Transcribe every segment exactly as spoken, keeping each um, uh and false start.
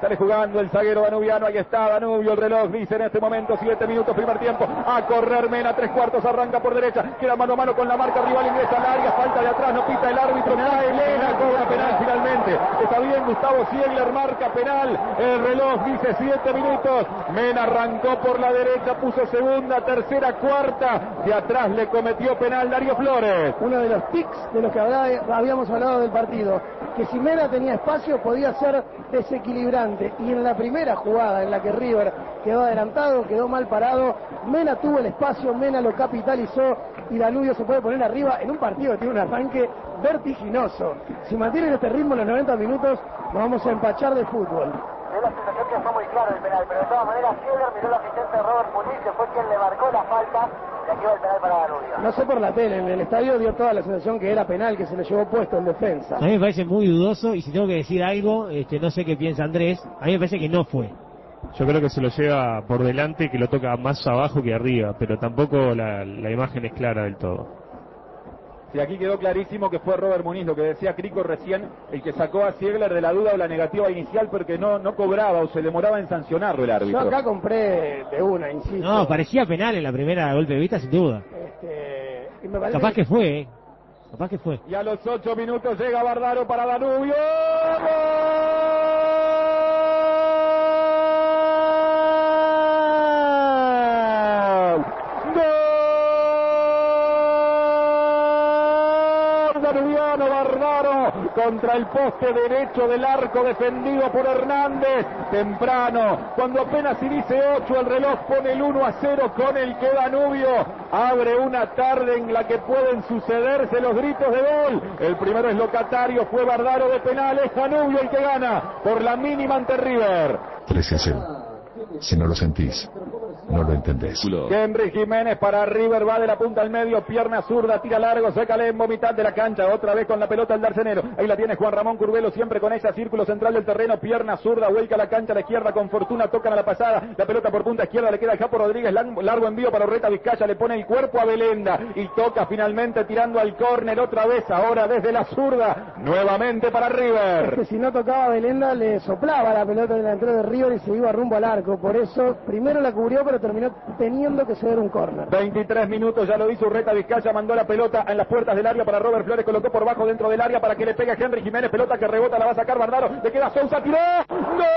sale jugando el zaguero danubiano, ahí está Danubio, el reloj dice en este momento siete minutos, primer tiempo, a correr Mena, tres cuartos, arranca por derecha, queda mano a mano con la marca rival, ingresa al área, falta de atrás, no pita el árbitro, cae Mena, cobra penal finalmente, está bien Gustavo Ziegler, marca penal, el reloj dice siete minutos, Mena arrancó por la derecha, puso segunda, tercera, cuarta, de atrás le cometió penal Darío Flores. Uno de los tics de los que habíamos hablado del partido, que si Mena tenía espacio podía ser desequilibrante, y en la primera jugada en la que River quedó adelantado, quedó mal parado, Mena tuvo el espacio, Mena lo capitalizó y Danubio se puede poner arriba en un partido que tiene un arranque vertiginoso. Si mantienen este ritmo en los noventa minutos nos vamos a empachar de fútbol. Es la sensación que fue muy claro el penal, pero de todas maneras Ziegler miró al asistente de Robert Muniz, que fue quien le marcó la falta, y aquí va el penal para Danubio. No sé por la tele, en el estadio dio toda la sensación que era penal, que se le llevó puesto en defensa. A mí me parece muy dudoso, y si tengo que decir algo, este, no sé qué piensa Andrés, a mí me parece que no fue. Yo creo que se lo lleva por delante, que lo toca más abajo que arriba, pero tampoco la, la imagen es clara del todo. Y aquí quedó clarísimo que fue Robert Muniz, lo que decía Crico recién, el que sacó a Ziegler de la duda o la negativa inicial porque no, no cobraba o se demoraba en sancionarlo el árbitro. Yo acá compré de una, insisto. No, parecía penal en la primera golpe de vista, sin duda. Este, y me parece Capaz que fue, ¿eh? Capaz que fue. Y a los ocho minutos llega Bardaro para Danubio. Bardaro contra el poste derecho del arco defendido por Hernández, temprano, cuando apenas se dice ocho, el reloj pone el uno a cero con el que Danubio abre una tarde en la que pueden sucederse los gritos de gol. El primero es locatario, fue Bardaro de penal, es Danubio el que gana por la mínima ante River. trece a cero. Si no lo sentís, no lo entendés. Henry Jiménez para River, va de la punta al medio, pierna zurda, tira largo, saca Lembo, mitad de la cancha, otra vez con la pelota el Darcenero, ahí la tiene Juan Ramón Curbelo, siempre con ella, círculo central del terreno, pierna zurda, vuelca a la cancha a la izquierda con fortuna, tocan a la pasada, la pelota por punta izquierda, le queda a Japo Rodríguez, largo envío para Urreta Vizcaya, le pone el cuerpo a Belenda, y toca finalmente tirando al córner otra vez, ahora desde la zurda, nuevamente para River. Es que si no tocaba Belenda le soplaba la pelota del delantero de River y se iba rumbo al arco, por eso primero la cubrió pero terminó teniendo que ceder un córner. veintitrés minutos, ya lo hizo Urreta Vizcaya, mandó la pelota en las puertas del área para Robert Flores, colocó por bajo dentro del área para que le pegue a Henry Jiménez, pelota que rebota, la va a sacar Bardaro, le queda Sousa, tiró, ¡gol!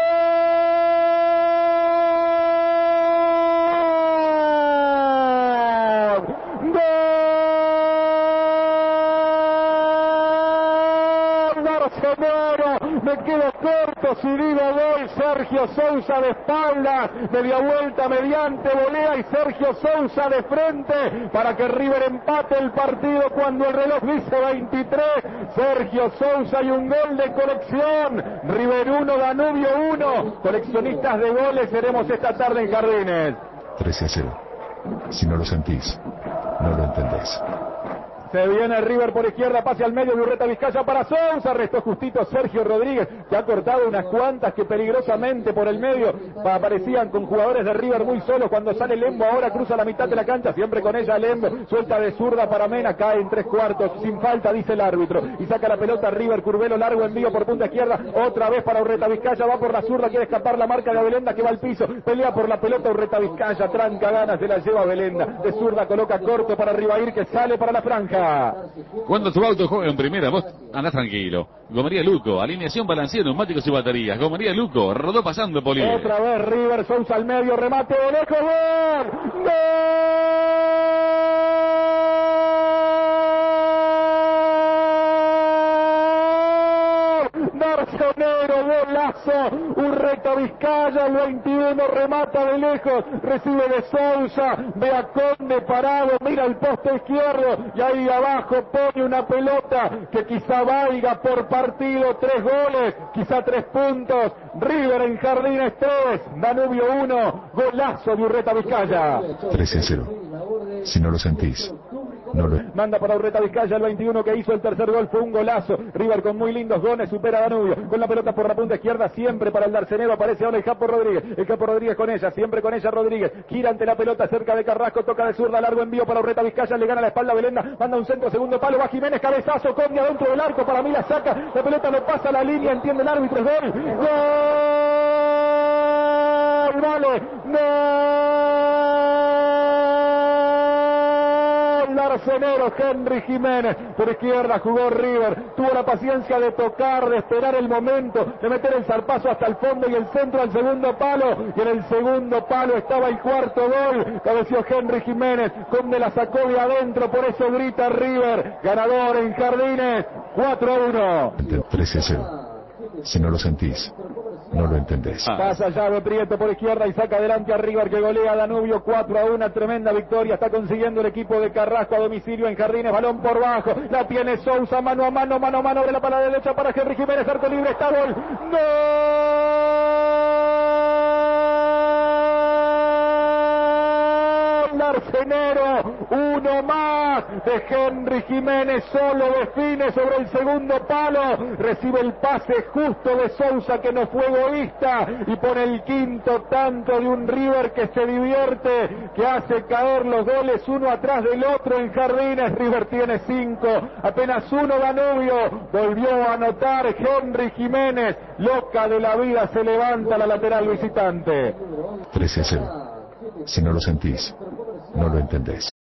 Me quedo corto, subido gol, Sergio Sousa de espaldas, media vuelta mediante volea y Sergio Sousa de frente para que River empate el partido cuando el reloj dice veintitrés, Sergio Sousa y un gol de colección, River uno, Danubio uno, coleccionistas de goles seremos esta tarde en Jardines. trece a cero. Si no lo sentís, no lo entendés. Se viene River por izquierda, pase al medio de Urreta Vizcaya para Sousa, restó justito Sergio Rodríguez, que ha cortado unas cuantas que peligrosamente por el medio aparecían con jugadores de River muy solos. Cuando sale Lembo, ahora cruza la mitad de la cancha, siempre con ella Lembo, suelta de zurda para Mena, cae en tres cuartos, sin falta dice el árbitro, y saca la pelota River, Curbelo, largo envío por punta izquierda, otra vez para Urreta Vizcaya, va por la zurda, quiere escapar la marca de Belenda que va al piso, pelea por la pelota Urreta Vizcaya, tranca ganas, se la lleva Belenda, de zurda coloca corto para Rivair que sale para la franja. Cuando tu auto juega en primera, vos andás tranquilo. Gomería Luco, alineación, balanceo, neumáticos y baterías. Gomería Luco, rodó pasando Polié. Otra vez River, Sousa al medio, remate de lejos, ¡gol! ¡Gol! Darcenero, golazo, Urreta Vizcaya, el veintiuno, remata de lejos, recibe de Sousa, ve a Conde parado, mira el poste izquierdo, y ahí abajo pone una pelota que quizá valga por partido tres goles, quizá tres puntos, River en Jardines tres, Danubio uno, golazo de Urreta Vizcaya. trece a cero. Si no lo sentís, no lo... Manda para Urreta Vizcaya, el veintiuno que hizo el tercer gol, fue un golazo. River con muy lindos goles, supera a Danubio, con la pelota por la punta izquierda, siempre para el Darcenero, aparece ahora el Japo Rodríguez, el Japo Rodríguez con ella, siempre con ella Rodríguez, gira ante la pelota cerca de Carrasco, toca de zurda, largo envío para Urreta Vizcaya, le gana la espalda a Belenda, manda un centro, segundo palo, va Jiménez, cabezazo, Conde adentro del arco, para mí la saca, la pelota no pasa la línea, entiende el árbitro, es gol, ¡gol! Arcenero, Henry Jiménez, por izquierda jugó River, tuvo la paciencia de tocar, de esperar el momento, de meter el zarpazo hasta el fondo y el centro al segundo palo, y en el segundo palo estaba el cuarto gol, cabeció Henry Jiménez, Conde la sacó de adentro, por eso grita River, ganador en Jardines, cuatro a uno. trece a cero. Si no lo sentís, no lo entendés. Pasa llave Prieto por izquierda y saca adelante a River que golea a Danubio cuatro a uno, tremenda victoria está consiguiendo el equipo de Carrasco a domicilio en Jardines, balón por bajo, la tiene Sousa, mano a mano, mano a mano, abre la para la derecha para Henry Jiménez, arco libre, está gol, ¡gol! Arcenero, uno más de Henry Jiménez, solo define sobre el segundo palo, recibe el pase justo de Sousa que no fue egoísta y pone el quinto tanto de un River que se divierte, que hace caer los goles uno atrás del otro en Jardines. River tiene cinco, apenas uno Danubio, volvió a anotar Henry Jiménez, loca de la vida se levanta la lateral visitante. trece a cero. Si no lo sentís, no lo entendés.